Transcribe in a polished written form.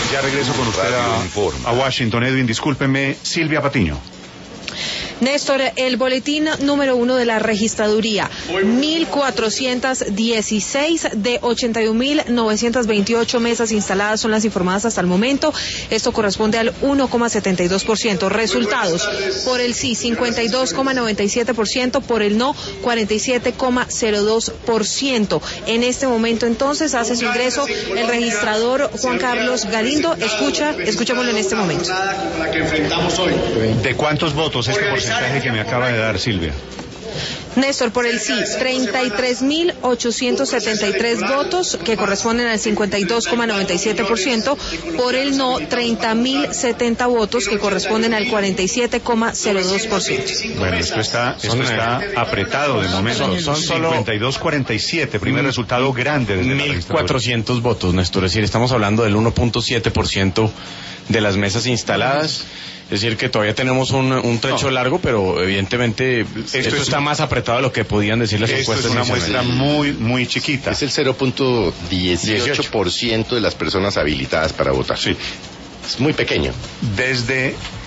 Ya regreso con usted a Washington. Edwin, discúlpeme, Silvia Patiño. Néstor, el boletín número 1 de la registraduría, 1.416 de 81.928 mesas instaladas son las informadas hasta el momento. Esto corresponde al 1,72%. Resultados: por el sí, 52,97%, por el no, 47,02%. En este momento, entonces, hace su ingreso el registrador Juan Carlos Galindo. Escuchémoslo en este momento. ¿De cuántos votos este porcentaje que me acaba de dar Silvia? Néstor, por el sí, 33.873 votos, que corresponden al 52,97%. Por el no, 30.070 votos, que corresponden al 47,02%. Bueno, esto está apretado de momento. Son 52-47, primer resultado grande. 1.400 votos, Néstor. Es decir, estamos hablando del 1.7% de las mesas instaladas. Es decir, que todavía tenemos un trecho largo, pero evidentemente esto está más apretado de lo que podían decir las encuestas. Es una muestra muy, muy chiquita. Es el 0.18% de las personas habilitadas para votar. Sí. Es muy pequeño. Desde